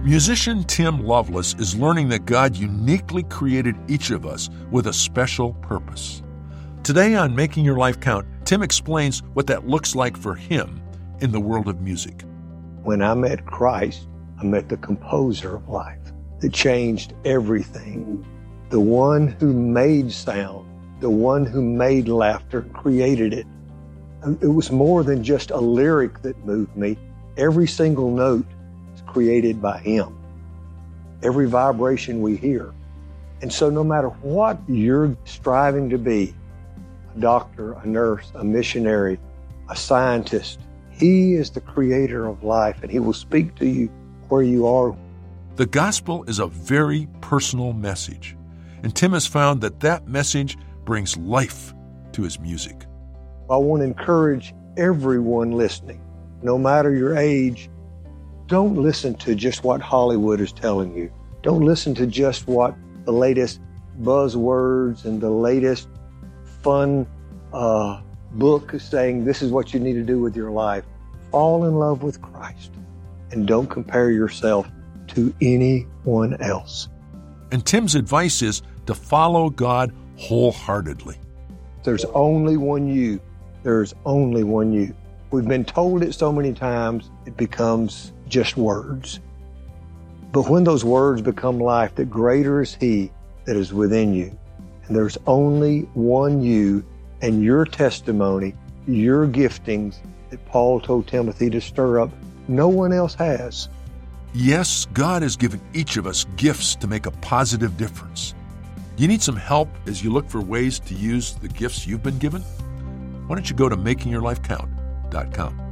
Musician Tim Loveless is learning that God uniquely created each of us with a special purpose. Today on Making Your Life Count, Tim explains what that looks like for him in the world of music. When I met Christ, I met the composer of life that changed everything. The one who made sound, the one who made laughter, created it. It was more than just a lyric that moved me. Every single note is created by him. Every vibration we hear. And so no matter what you're striving to be, a doctor, a nurse, a missionary, a scientist, he is the creator of life, and he will speak to you where you are. The gospel is a very personal message, and Tim has found that message brings life to his music. I want to encourage everyone listening, no matter your age, don't listen to just what Hollywood is telling you. Don't listen to just what the latest buzzwords and the latest fun book is saying, this is what you need to do with your life. Fall in love with Christ and don't compare yourself to anyone else. And Tim's advice is to follow God wholeheartedly. There's only one you. There's only one you. We've been told it so many times, it becomes just words. But when those words become life, that greater is he that is within you. And there's only one you, and your testimony, your giftings that Paul told Timothy to stir up, no one else has. Yes, God has given each of us gifts to make a positive difference. Do you need some help as you look for ways to use the gifts you've been given? Why don't you go to makingyourlifecount.com.